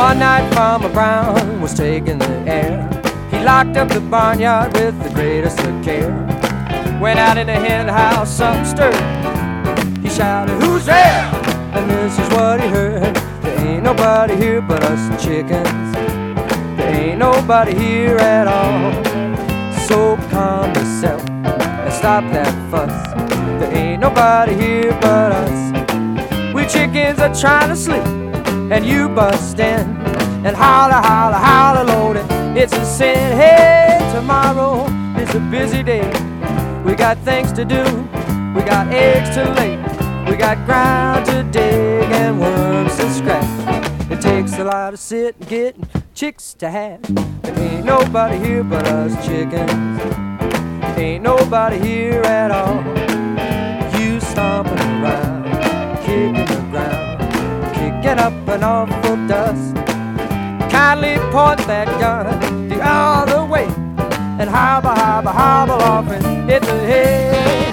One night Farmer Brown was taking the air. He locked up the barnyard with the greatest of care. Went out in the hen house, something stirred. He shouted, "Who's there?" And this is what he heard: "There ain't nobody here but us chickens. There ain't nobody here at all. So calm yourself and stop that fuss. There ain't nobody here but us. We chickens are trying to sleep, and you bust in and holler, holler, holler, loaded. It's a sin. Hey, tomorrow is a busy day. We got things to do, we got eggs to lay, we got ground to dig and worms to scratch. It takes a lot of sitting, getting chicks to hatch. There ain't nobody here but us chickens. Ain't nobody here at all. You stomping around, kicking the ground, kicking up an awful dust. Kindly point that gun the other way and hobble, hobble, hobble off and hit the head.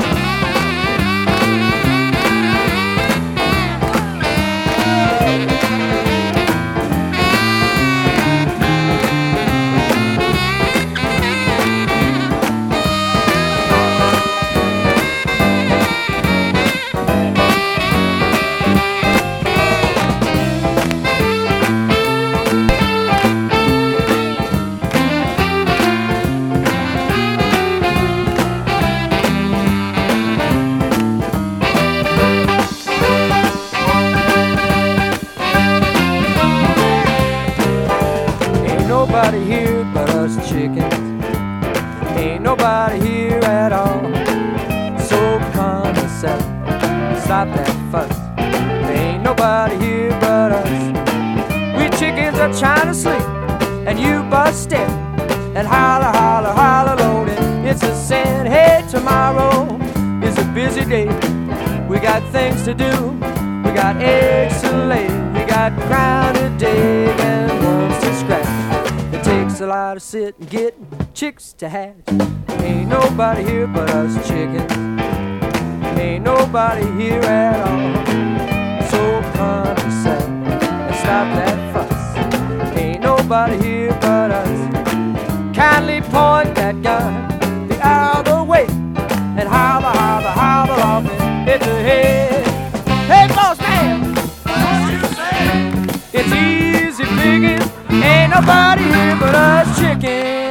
Nobody here but us chickens. Ain't nobody here at all. So calm yourself, stop that fuss. There ain't nobody here but us. We chickens are trying to sleep, and you bust in and holler, holler, holler, loaded. It's a sin. Hey, tomorrow is a busy day. We got things to do, we got eggs to lay, we got ground to dig and worms to scratch. Takes a lot of sitting, getting chicks to hatch. Ain't nobody here but us chickens. Ain't nobody here at all. So calm yourself and stop that fuss. Ain't nobody here but us. Kindly point that gun the other way and hobble, hobble, hobble off and hit the head. Hey, boss man, what you say? It's easy picking. Ain't nobody here but us chickens.